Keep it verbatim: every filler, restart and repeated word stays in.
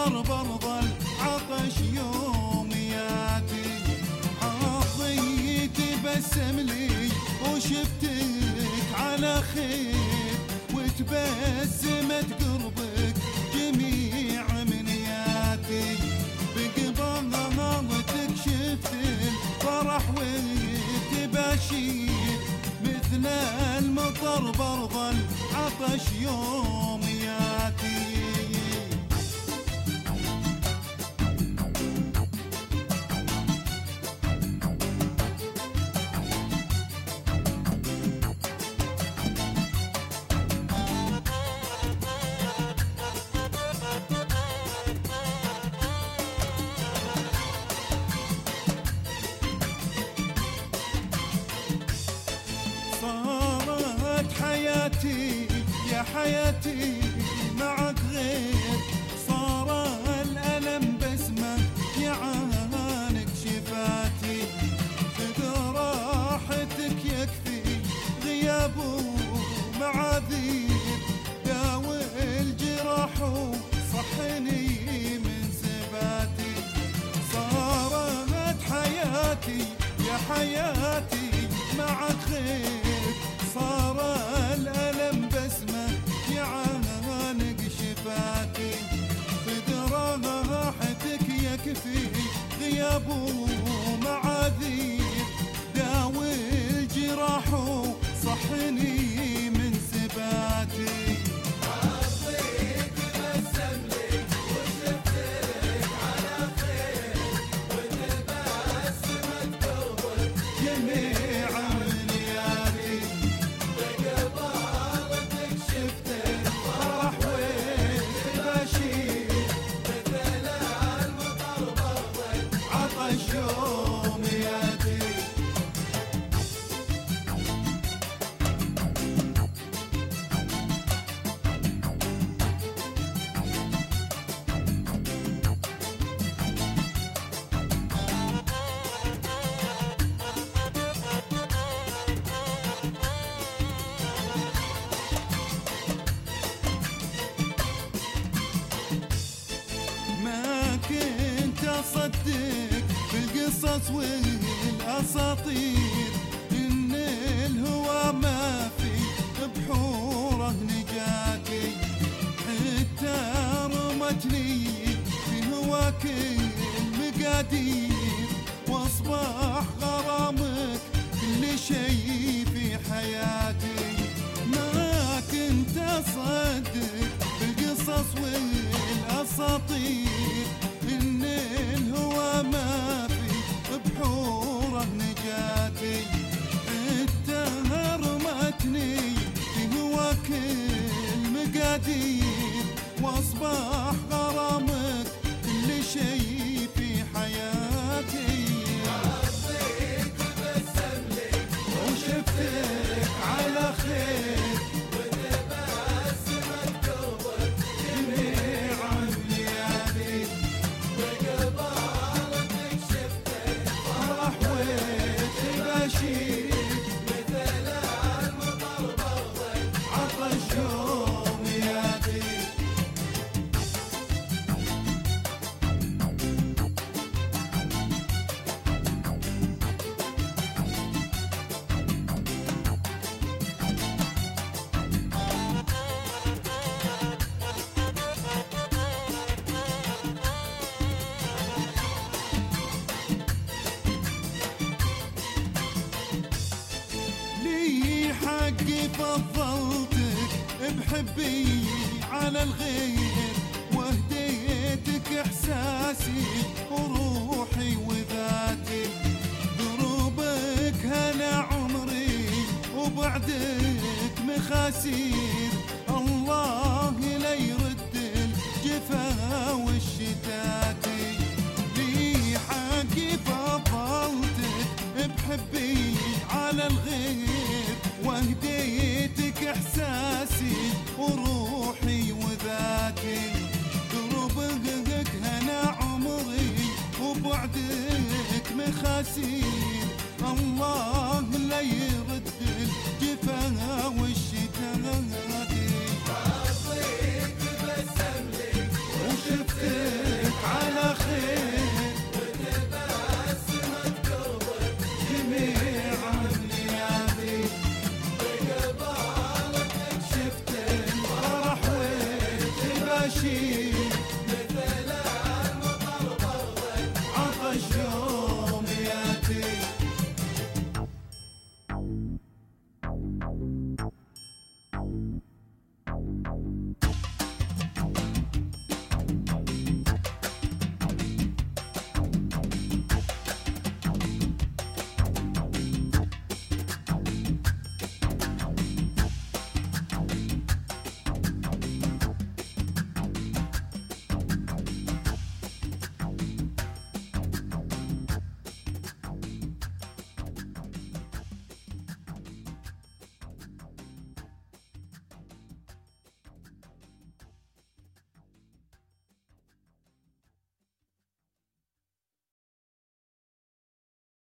المطر برض العطش يوم ياتي. حظي تبسم لي وشفتك على خير، وتبسمت قربك جميع منياتي. بقبضتك شفت الفرح والتباشير، مثل المطر برض العطش يوم ياتي. صارت حياتي يا حياتي معك غير، صار الألم بسمة يعانق شفاتي. خذ راحتك يكفي غياب ومعاذير، داوي الجراح وصحني من سباتي. صارت حياتي يا حياتي معك خير، صار الألم بسمة يعانق شفاتي. خذ راحتك يكفي غياب ومعاذير، داوي الجراح وصحني من سباتي. كنت أصدق بالقصص والأساطير، إن الهوى ما في بحوره نجاتي. حتى رمتني في هواك المقادير، واصبح غرامك كل شي في حياتي. ما كنت أصدق بالقصص والأساطير، إن الهوى ما في بحوره نجاتي. حتى رمتني في هواك المقادير، واصبح غرامك كل شي في حياتي. حظيت تبسم لي وشفتك على خير، وتبسمت قربك جميع منياتي. بقبضتك شفتك فرح وتباشير، مثل المطر برض عطش يوم ياتي. حقي فضلتك بحبي على الغير، واهديتك احساسي وروحي وذاتي. دروبك هنا عمري وبعدك مخاسير، الله لا يرد الجفا والشتاتي. لي حقي فضلتك بحبي على الغير، واهديتك احساسي وروحي وذاتي. دربك هنا عمري وبعدك مخاسير، الله لا يرد الجفا والشتاتي. حظيت تبسم لي وشفتك عاشق